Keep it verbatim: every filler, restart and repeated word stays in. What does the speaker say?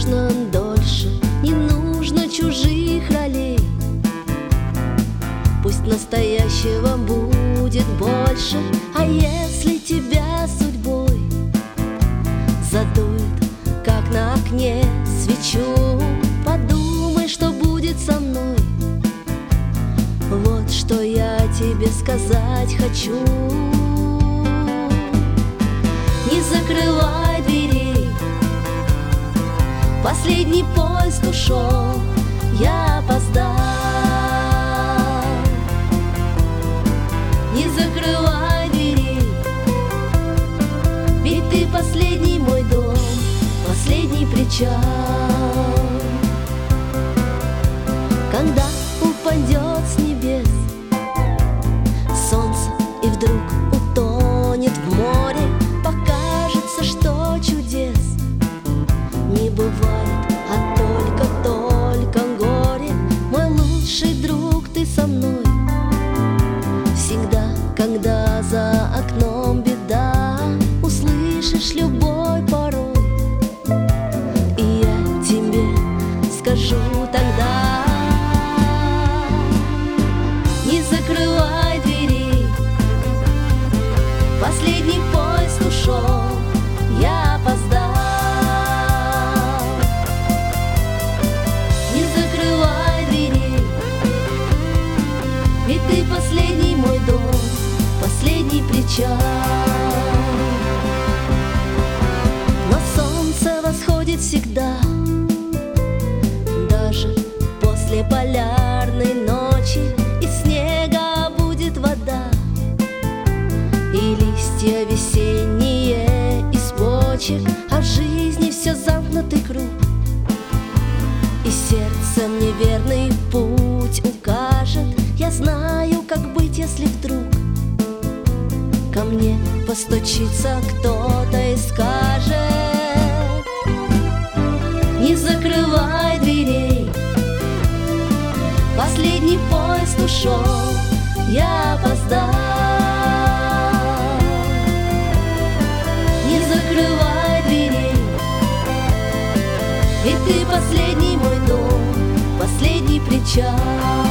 нужно дольше, не нужно чужих ролей. Пусть настоящего будет больше, а если тебя судьбой задует, как на окне свечу, подумай, что будет со мной. Вот что я тебе сказать хочу. Не закрывай дверей, последний поезд ушел, я опоздал. Не закрывай дверей, ведь ты последний мой дом, последний причал. Когда упадет с небес солнце и вдруг утонет в море, покажется, что чудес не бывает, а только-только горе. Мой лучший друг, ты со мной всегда, когда за окном беда, услышишь любой порой, и я тебе скажу тогда. Не закрывай дверей, последний поезд ушел, я опоздал. Не закрывай дверей, ведь ты последний мой дом, последний причал. Но солнце восходит всегда, даже после полярной ночи, из снега будет вода, и листья весенние из почек, а в жизни все замкнутый круг. И сердце мне верный путь укажет, я знаю, как быть, если вдруг ко мне постучится кто-то и скажет: не закрывай дверей, последний поезд ушел, я опоздал. Не закрывай дверей, ведь ты последний мой дом, последний причал.